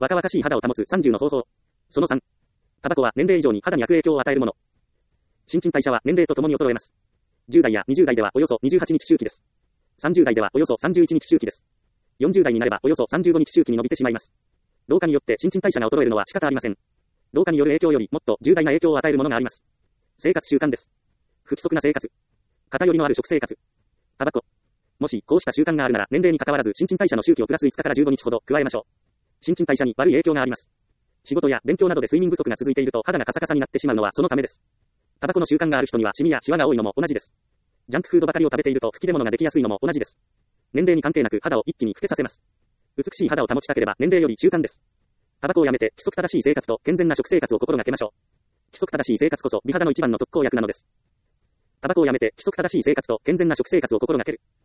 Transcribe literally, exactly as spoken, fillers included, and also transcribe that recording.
若々しい肌を保つさんじゅうの方法。そのさん。タバコは年齢以上に肌に悪影響を与えるもの。新陳代謝は年齢とともに衰えます。じゅう代やにじゅう代ではおよそにじゅうはちにち周期です。さんじゅう代ではおよそさんじゅういちにち周期です。よんじゅう代になればおよそさんじゅうごにち周期に伸びてしまいます。老化によって新陳代謝が衰えるのは仕方ありません。老化による影響よりもっと重大な影響を与えるものがあります。生活習慣です。不規則な生活。偏りのある食生活。タバコ。もし、こうした習慣があるなら、年齢に関わらず新陳代謝の周期をプラスいつかからじゅうごにちほど加えましょう。新陳代謝に悪い影響があります。仕事や勉強などで睡眠不足が続いていると肌がカサカサになってしまうのはそのためです。タバコの習慣がある人にはシミやシワが多いのも同じです。ジャンクフードばかりを食べていると吹き出物ができやすいのも同じです。年齢に関係なく肌を一気に老けさせます。美しい肌を保ちたければ年齢より習慣です。タバコをやめて規則正しい生活と健全な食生活を心がけましょう。規則正しい生活こそ美肌の一番の特効薬なのです。タバコをやめて規則正しい生活と健全な食生活を心がける。